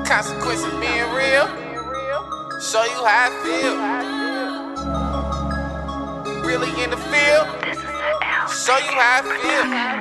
consequence of being real. Show you how I feel. Really in the field. Show you how I feel.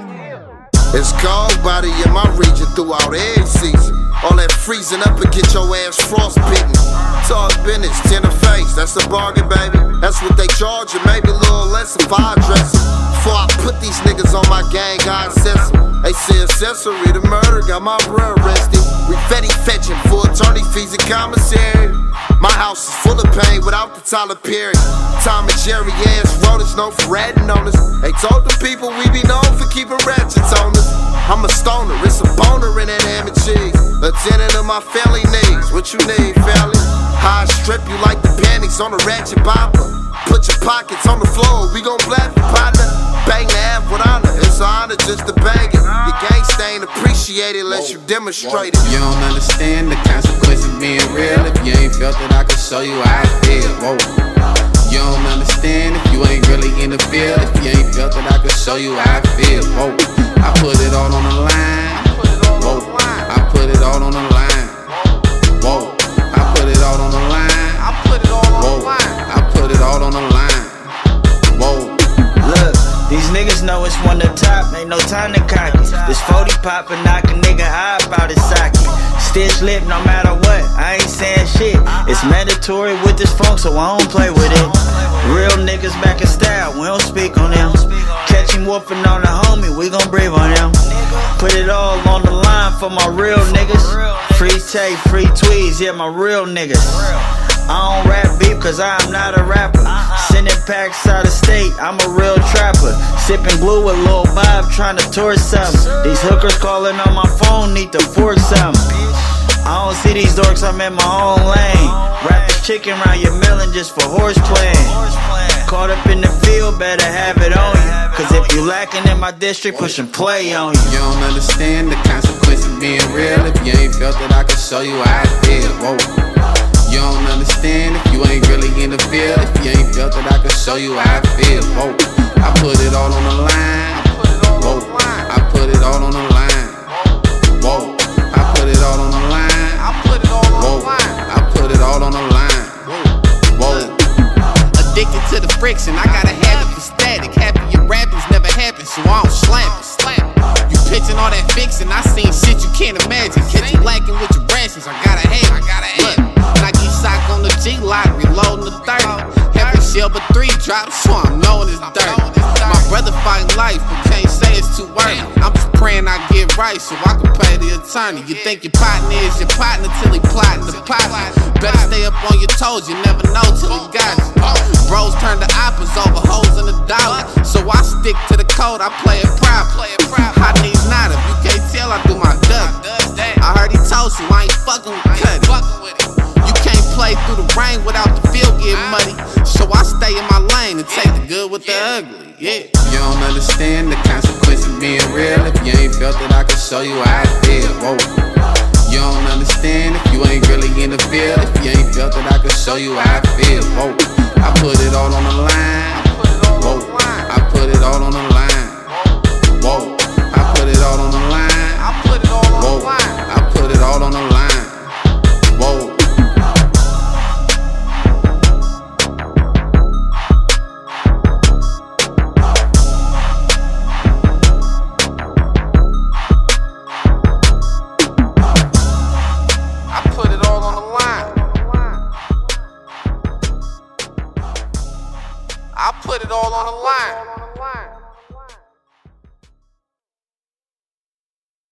It's cold body in my region throughout every season. All that freezing up and get your ass frostbitten. Talk business, tenor face, that's a bargain, baby. That's what they charge you, maybe a little less if I address them. Before I put these niggas on my gang, I assess them. They say accessory to murder, got my bro arrested. We fetty fetching for attorney fees and commissary. My house is full of pain without the Tyler Perry. Tom and Jerry ass rollers known for ratting on us. They told the people we be known for keeping ratchets on us. I'm a stoner, it's a boner in that ham and cheese. Lieutenant of my family needs, what you need, family? How I strip you like the panties on a ratchet bopper. Put your pockets on the floor, we gon' blast your partner. Bang the app with honor, it's an honor just to bang it. Your gangsta ain't appreciated unless you demonstrate it. You don't understand the consequence of being real. If you ain't felt it, I can show you how I feel. Whoa. You don't understand if you ain't really in the field. If you ain't felt it, I can show you how I feel. Whoa. I put it all on the line. Whoa. I put it all on the line. Whoa. I put it all on the line. I put it all on the line. I put it all on the line. Whoa. Look, these niggas know it's one to top, ain't no time to cock it. This 40 pop and knock a nigga eye out his socket. Stitch lip no matter what, I ain't saying shit. It's mandatory with this funk, so I don't play with it. Real niggas back in style, we don't speak on them. Catch him whooping on the homie, we gon' breathe on them. Put it all on the line for my real niggas. Free Tay, free Tweez, yeah, my real niggas. I don't rap beef cause I'm not a rapper. Sending packs out of state, I'm a real trapper. Sipping glue with Lil Bob, trying to torch something. These hookers calling on my phone, need to force something. I don't see these dorks, I'm in my own lane. Wrap the chicken round your melon just for horse playing. Caught up in the field, better have it on you. Cause if you lacking in my district, push and play on you. You don't understand the consequence of being real. If you ain't felt it, I can show you how I feel. Whoa. You don't understand if you ain't really in the field. If you ain't felt it, I can show you how I feel. Whoa. I put it all on the line. Whoa. I put it all on the line. Whoa. I put it all on the line. I put it all on the line. I put it all on the line. Whoa. Addicted to the friction, I got a habit for static. Happy your rappers never happen, so I don't slam it. You pitching all that fiction, I seen shit you can't imagine. Catch you lacking with your rations, I gotta have it. Look, Nike sock on the G-Lock, reloading the 30. Heavy shell but 3 drops, so I'm knowing it's dirty. My brother fighting life, but can't say it's too early. I'm just praying I get right so I can pay the attorney. You think your partner is your partner till he plotting the pot. Better stay up on your toes, you never know till he got you. Bros turn the oppas over hoes in the dollar. So I stick to the code, I play it proper. I need not if you can't tell I do my duck. I heard he told you I ain't fucking with Cuddy. You can't play through the rain without the field getting muddy. So I stay in my lane and take the good with the ugly. Yeah. You don't understand the consequence of being real. If you ain't felt it, I can show you how I feel. Whoa. You don't understand if you ain't really in the field. If you ain't felt it, I can show you how I feel. Whoa. I put it all on the line. Whoa. I put it all on the line. Whoa. I put it all on the line. I put it all on the line. I put it all on the line. Whoa. I put it all on the line. I put it all on the line.